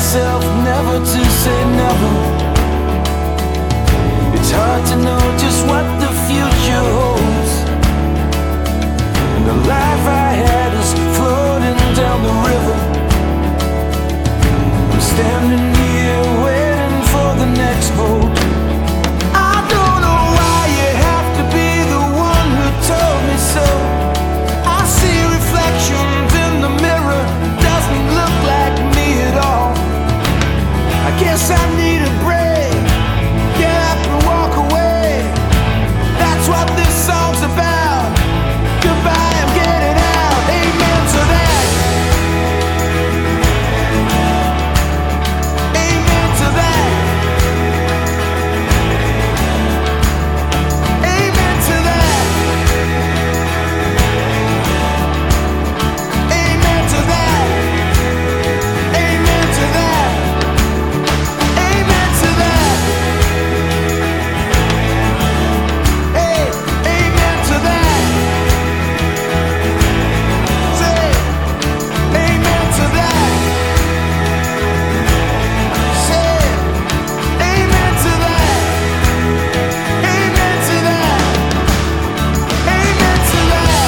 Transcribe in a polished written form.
myself never to say never. It's hard to know just what the future holds, and the life I had is floating down the river. I'm standing here waiting for the next boat. I don't know why you have to be the one who told me so. I see reflections in the mirror, doesn't look like me at all. I guess I need a break, get up and walk away. That's what this song's about. Goodbye, I'm getting out. Amen to that. Amen to that. Amen to that. Amen to that. Amen to that. Amen to that. Hey, amen to that. Say, amen to that. Say, amen to that. Amen to that. Amen to that.